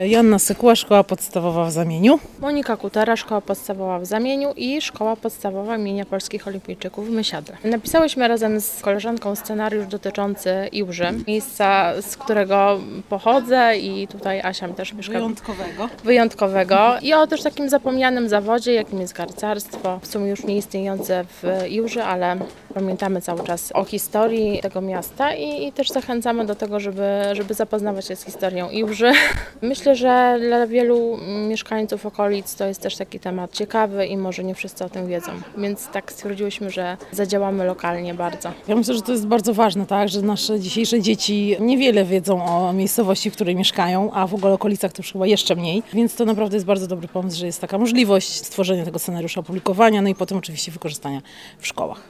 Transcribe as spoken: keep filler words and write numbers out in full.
Joanna Sykuła, Szkoła Podstawowa w Zamieniu. Monika Kutera, Szkoła Podstawowa w Zamieniu i Szkoła Podstawowa imienia Polskich Olimpijczyków w Mysiadle. Napisałyśmy razem z koleżanką scenariusz dotyczący Iłży, miejsca, z którego pochodzę i tutaj Asia też mieszka. Wyjątkowego. Wyjątkowego i o też takim zapomnianym zawodzie, jakim jest garcarstwo. W sumie już nie istniejące w Iłży, ale pamiętamy cały czas o historii tego miasta i, i też zachęcamy do tego, żeby, żeby zapoznawać się z historią Iłży. Myślę, że dla wielu mieszkańców okolic to jest też taki temat ciekawy i może nie wszyscy o tym wiedzą. Więc tak stwierdziłyśmy, że zadziałamy lokalnie bardzo. Ja myślę, że to jest bardzo ważne, tak, że nasze dzisiejsze dzieci niewiele wiedzą o miejscowości, w której mieszkają, a w ogóle okolicach to już chyba jeszcze mniej. Więc to naprawdę jest bardzo dobry pomysł, że jest taka możliwość stworzenia tego scenariusza, opublikowania, no i potem oczywiście wykorzystania w szkołach.